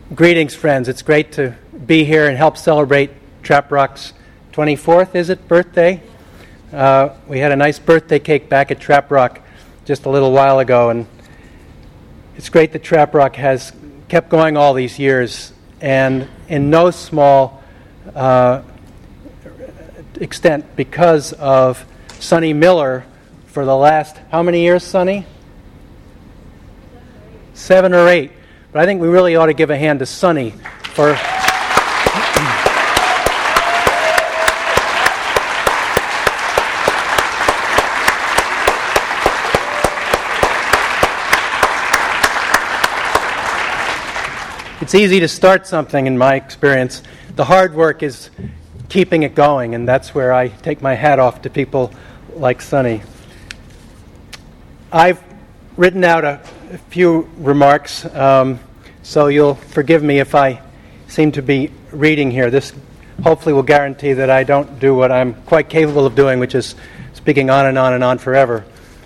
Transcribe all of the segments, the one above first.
Greetings, friends. It's great to be here and help celebrate Trap Rock's 24th, is it, birthday? We had a nice birthday cake back at Trap Rock just a little while ago, and it's great that Trap Rock has kept going all these years, and in no small extent because of Sonny Miller for the last, how many years, Sonny? 7 or 8. But I think we really ought to give a hand to Sonny for... It's easy to start something, in my experience. The hard work is keeping it going, and that's where I take my hat off to people like Sonny. I've written out a few remarks, so you'll forgive me if I seem to be reading here. This hopefully will guarantee that I don't do what I'm quite capable of doing, which is speaking on and on and on forever.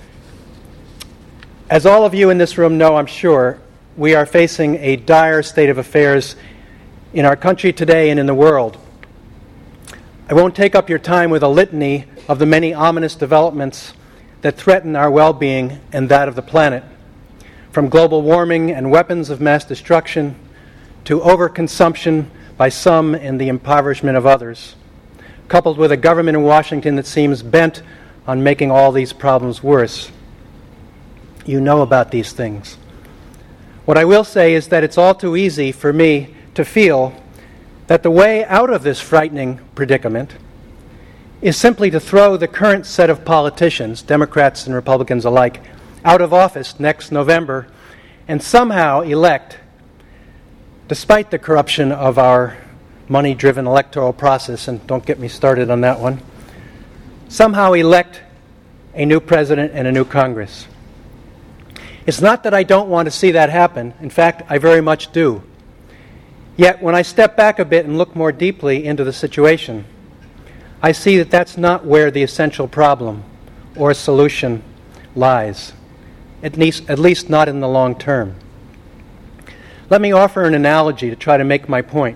As all of you in this room know, I'm sure, we are facing a dire state of affairs in our country today and in the world. I won't take up your time with a litany of the many ominous developments that threaten our well-being and that of the planet, from global warming and weapons of mass destruction to overconsumption by some and the impoverishment of others, coupled with a government in Washington that seems bent on making all these problems worse. You know about these things. What I will say is that it's all too easy for me to feel that the way out of this frightening predicament is simply to throw the current set of politicians, Democrats and Republicans alike, out of office next November and somehow elect, despite the corruption of our money-driven electoral process, and don't get me started on that one, somehow elect a new president and a new Congress. It's not that I don't want to see that happen. In fact, I very much do. Yet, when I step back a bit and look more deeply into the situation, I see that that's not where the essential problem or solution lies, at least not in the long term. Let me offer an analogy to try to make my point.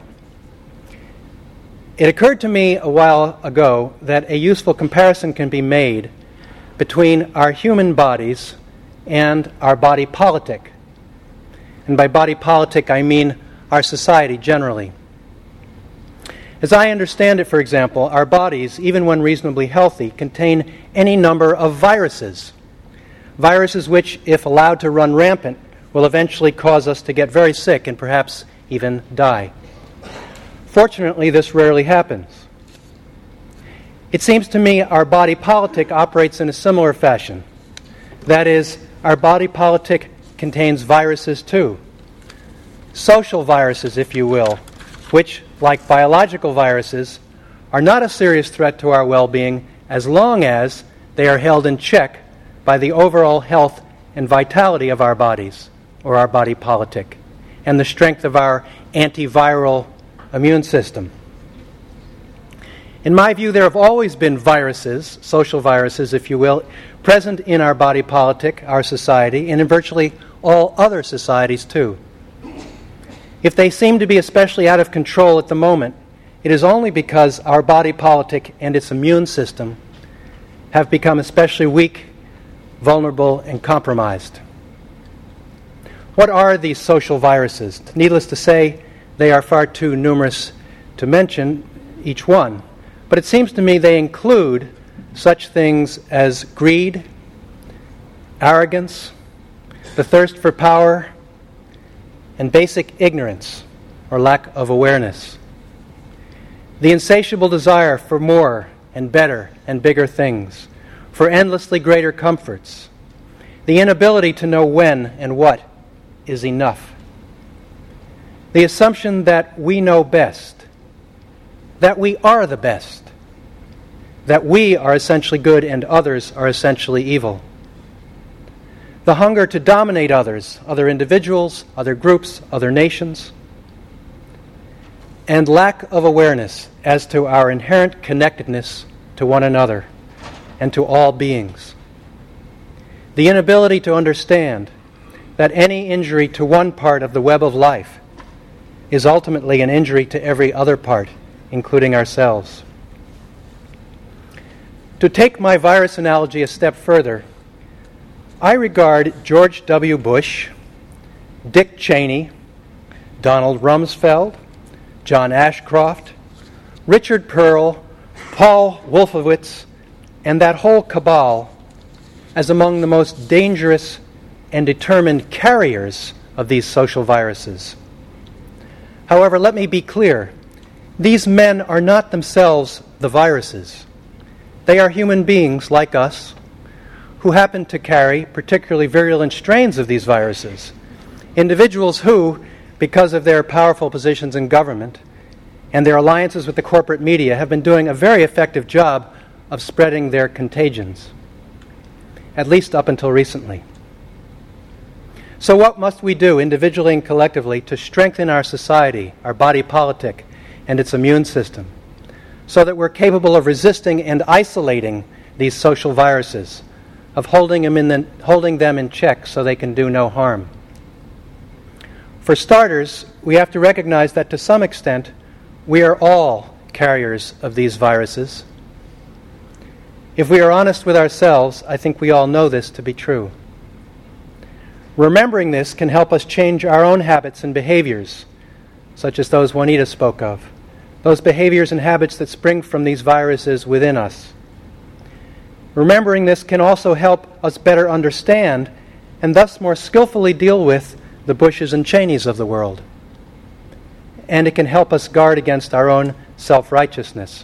It occurred to me a while ago that a useful comparison can be made between our human bodies and our body politic. And by body politic, I mean our society generally. As I understand it, for example, our bodies, even when reasonably healthy, contain any number of viruses. Viruses which, if allowed to run rampant, will eventually cause us to get very sick and perhaps even die. Fortunately, this rarely happens. It seems to me our body politic operates in a similar fashion. That is, our body politic contains viruses too. Social viruses, if you will, which, like biological viruses, are not a serious threat to our well-being as long as they are held in check by the overall health and vitality of our bodies, or our body politic, and the strength of our antiviral immune system. In my view, there have always been viruses, social viruses, if you will, present in our body politic, our society, and in virtually all other societies too. If they seem to be especially out of control at the moment, it is only because our body politic and its immune system have become especially weak, vulnerable, and compromised. What are these social viruses? Needless to say, they are far too numerous to mention each one. But it seems to me they include such things as greed, arrogance, the thirst for power, and basic ignorance or lack of awareness. The insatiable desire for more and better and bigger things, for endlessly greater comforts. The inability to know when and what is enough. The assumption that we know best, that we are the best, that we are essentially good and others are essentially evil. The hunger to dominate others, other individuals, other groups, other nations, and lack of awareness as to our inherent connectedness to one another and to all beings. The inability to understand that any injury to one part of the web of life is ultimately an injury to every other part, including ourselves. To take my virus analogy a step further, I regard George W. Bush, Dick Cheney, Donald Rumsfeld, John Ashcroft, Richard Perle, Paul Wolfowitz, and that whole cabal as among the most dangerous and determined carriers of these social viruses. However, let me be clear. These men are not themselves the viruses. They are human beings like us who happen to carry particularly virulent strains of these viruses. Individuals who, because of their powerful positions in government and their alliances with the corporate media, have been doing a very effective job of spreading their contagions, at least up until recently. So what must we do individually and collectively to strengthen our society, our body politic, and its immune system, so that we're capable of resisting and isolating these social viruses, of holding them in check so they can do no harm? For starters, we have to recognize that to some extent, we are all carriers of these viruses. If we are honest with ourselves, I think we all know this to be true. Remembering this can help us change our own habits and behaviors, such as those Juanita spoke of, those behaviors and habits that spring from these viruses within us. Remembering this can also help us better understand and thus more skillfully deal with the Bushes and Cheneys of the world. And it can help us guard against our own self-righteousness.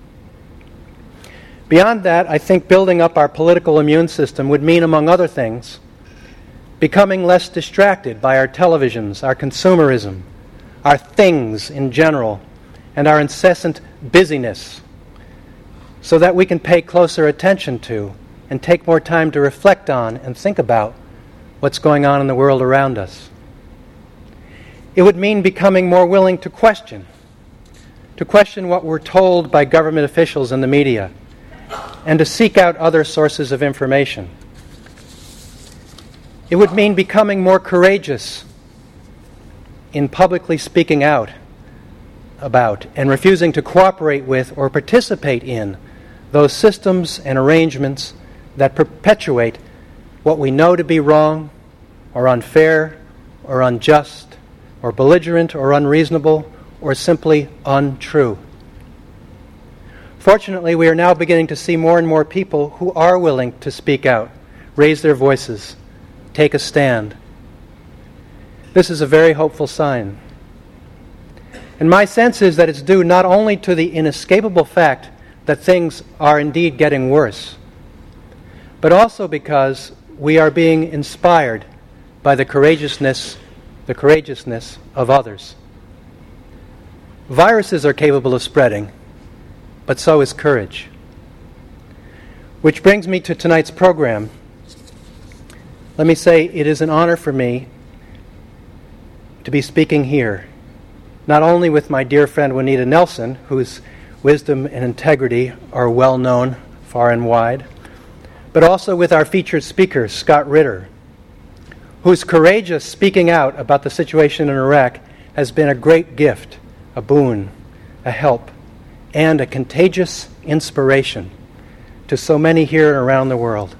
Beyond that, I think building up our political immune system would mean, among other things, becoming less distracted by our televisions, our consumerism, our things in general, and our incessant busyness, so that we can pay closer attention to and take more time to reflect on and think about what's going on in the world around us. It would mean becoming more willing to question what we're told by government officials and the media, and to seek out other sources of information. It would mean becoming more courageous in publicly speaking out about and refusing to cooperate with or participate in those systems and arrangements that perpetuate what we know to be wrong or unfair or unjust or belligerent or unreasonable or simply untrue. Fortunately, we are now beginning to see more and more people who are willing to speak out, raise their voices, take a stand. This is a very hopeful sign. And my sense is that it's due not only to the inescapable fact that things are indeed getting worse, but also because we are being inspired by the courageousness of others. Viruses are capable of spreading, but so is courage. Which brings me to tonight's program. Let me say it is an honor for me to be speaking here, not only with my dear friend Juanita Nelson, whose wisdom and integrity are well known far and wide, but also with our featured speaker, Scott Ritter, whose courageous speaking out about the situation in Iraq has been a great gift, a boon, a help, and a contagious inspiration to so many here and around the world.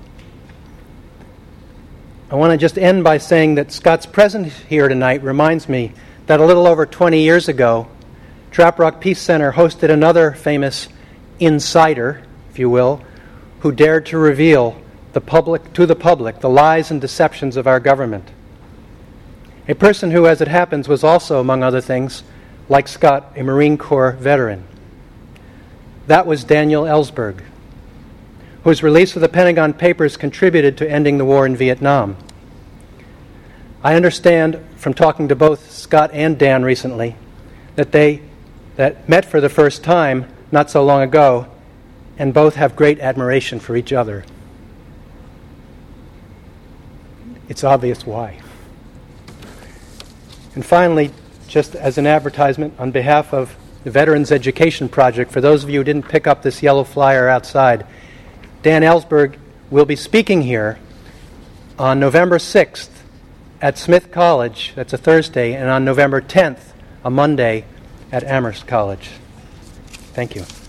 I want to just end by saying that Scott's presence here tonight reminds me that a little over 20 years ago, Trap Rock Peace Center hosted another famous insider, if you will, who dared to reveal to the public the lies and deceptions of our government. A person who, as it happens, was also, among other things, like Scott, a Marine Corps veteran. That was Daniel Ellsberg, whose release of the Pentagon Papers contributed to ending the war in Vietnam. I understand from talking to both Scott and Dan recently that they met for the first time not so long ago, and both have great admiration for each other. It's obvious why. And finally, just as an advertisement on behalf of the Veterans Education Project, for those of you who didn't pick up this yellow flyer outside, Dan Ellsberg will be speaking here on November 6th at Smith College, that's a Thursday, and on November 10th a Monday at Amherst College. Thank you.